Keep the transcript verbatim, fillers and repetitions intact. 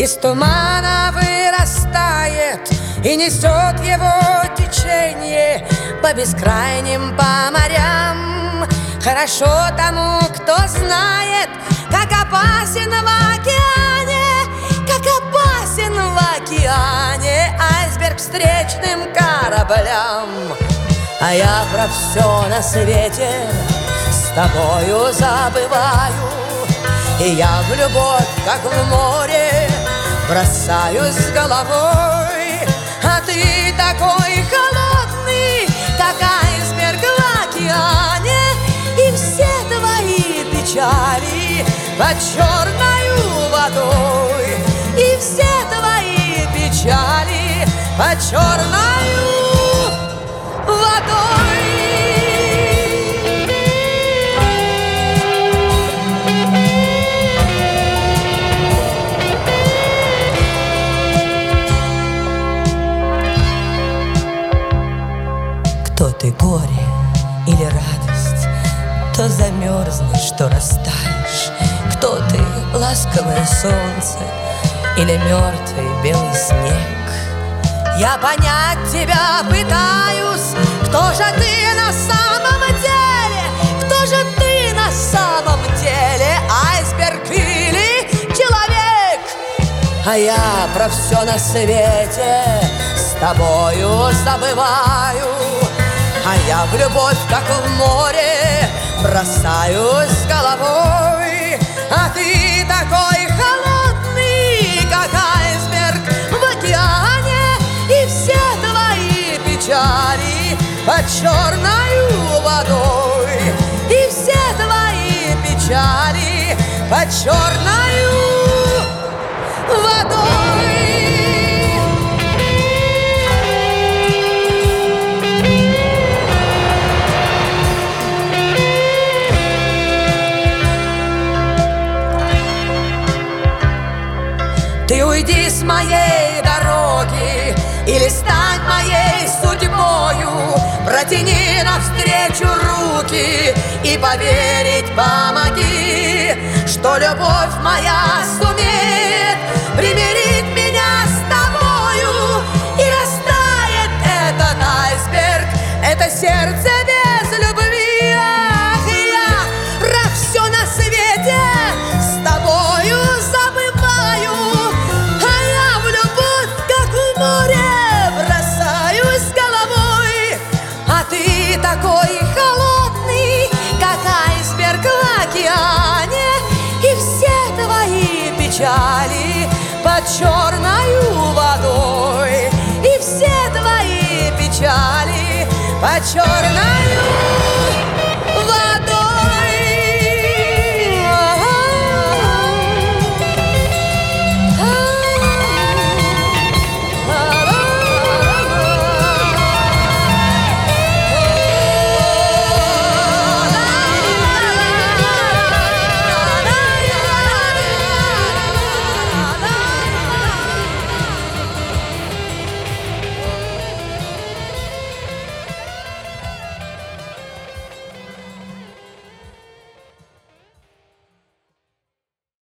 из тумана вырастает и несет его течение по бескрайним, по морям. Хорошо тому, кто знает, как опасен в океане, как опасен в океане айсберг встречным кораблям. А я про все на свете с тобою забываю, и я в любовь, как в море, бросаюсь с головой. А ты такой холодный, как айсберг в океане, и все твои печали под черною водой, и все твои печали под черною водой. Кто ты, горе или радость? То замерзнешь, то растаешь. Кто ты, ласковое солнце или мертвый белый снег? Я понять тебя пытаюсь. Кто же ты на самом деле? Кто же ты на самом деле? Айсберг или человек? А я про все на свете с тобою забываю, а я в любовь, как в море, бросаюсь с головой. А ты такой холодный, как айсберг в океане, и все твои печали под черною водой, и все твои печали под черною водой. Ты уйди с моей дороги или стань моей судьбою, протяни навстречу руки и поверить помоги, что любовь моя сумеет примирить меня с тобою, и растает этот айсберг, это сердце без любви. Ах, я про все на свете с тобою забываю, а я в любовь, как в море, бросаюсь с головой. А ты такой холодный, как айсберг в океане, и все твои печали под черною водой, и все твои печали под черною